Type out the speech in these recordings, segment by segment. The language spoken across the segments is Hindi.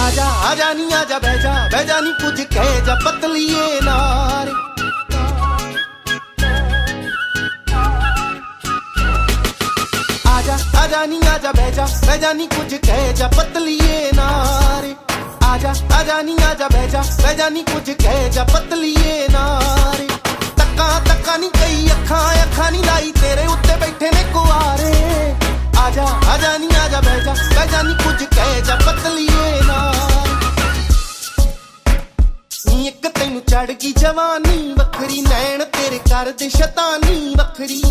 आजा आजा नी आजा बैजा नी कुछ कह जा पतलिए नारे। आजा आजा नी आजा बैजा नी कुछ कह जा पतलिए नारे। आजा आजा नी आजा बैजा नी कुछ कह जा पतलिए नारे। तक्का तक्का नी कई अखा नी लाई तेरे उत्ते बैठे ने कुआरे। आजा आजा नी आजा बैजा नी कुछ कह जा पतलिए नारे। नी एक तैनू चढ़ गई जवानी वखरी नैन तेरे कर दे शैतानी वखरी।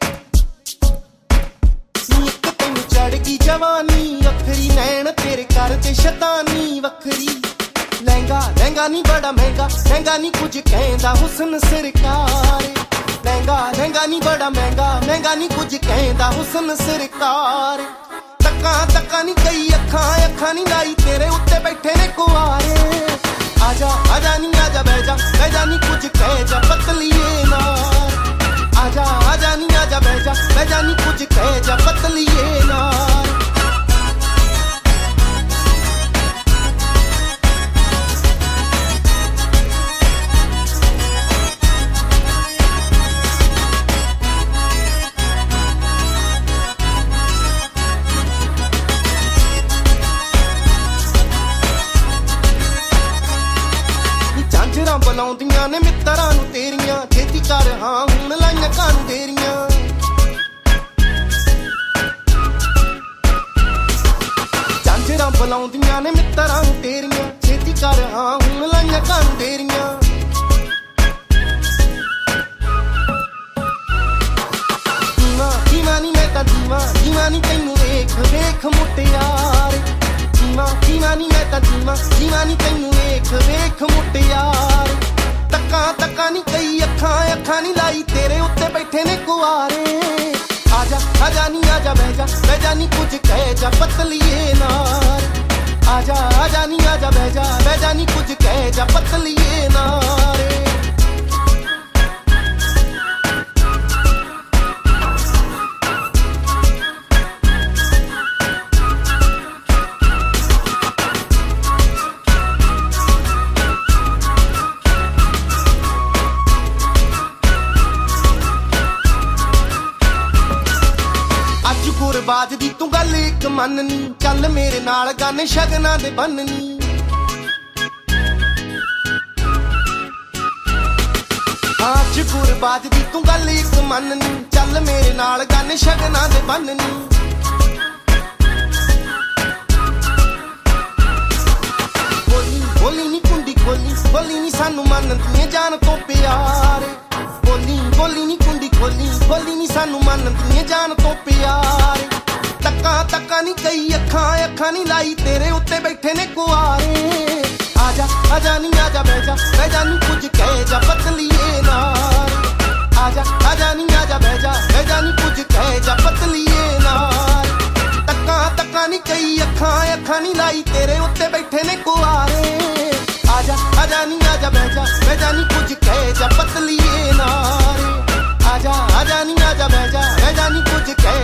चढ़ गई जवानी वखरी नैन तेरे कर दे शैतानी वखरी। लहंगा लहंगा नी बड़ा महंगा नी कुछ कहंदा हुस्न सरकार। लहंगा लहंगा नी बड़ा महंगा नी कुछ कहंदा हुस्न सरकार। तक्का तक्का नी कई अखा नी लाई तेरे उत्ते बैठे ने कुआरे। आजा आजा नी आजा बैजा नी कुछ कह जा पतलिए नार। आजा आजा नी आजा बैजा नी कुछ कह जा पतलिए नार। झांझरां बुलाउंदियां ने मित्तरां नूं तेरियां छेती कर हां हुण लाइयां कानूं तेरियां। झांझरां बुलाउंदियां ने मित्तरां नूं तेरियां छेती कर हां हुण लाइयां कानूं तेरियां। दीवानी मैं तां दीवानी तैनूं वेख वेख मुटियारे। दीवानी मैं तां दीवानी तैनूं वेख वेख मुटियारे। तक्का तक्का नी कई अखा नी लाई तेरे उत्ते बैठे ने कुआरे। आजा आजा नी आजा बैजा नी कुछ कह जा पतलिए नार। आजा आजा नी आजा बैजा नी कुछ कह जा पतलिए नारे। गुरबाज दी तू गल इक मननी चल मेरे नाल गाने शगना दे बननी। आज गुरबाज दी तू गल इक मननी चल मेरे नाल गाने शगना दे बननी। बोली नी कुंडी खोली नी सानू मनदियां जान तो प्यारे। बोली नी कुंडी खोली नी सानू मनदियां जान तो प्यारे। तक्का तक्का नी कई अखा नी लाई तेरे उत्ते बैठे ने कुआरे। आजा आजा नी आजा बैजा नी कुछ कह जा पतलिए नार। आजा आजा नी आजा बैजा नी कुछ कह जा पतलिए नार। तक्का तक्का नी कई अखा नी लाई तेरे उत्ते बैठे ने कुआरे। आजा आजा नी आजा बैजा नी कुछ कह जा पतलिए नार। आजा आजा नी आजा बैजा नी कुछ कह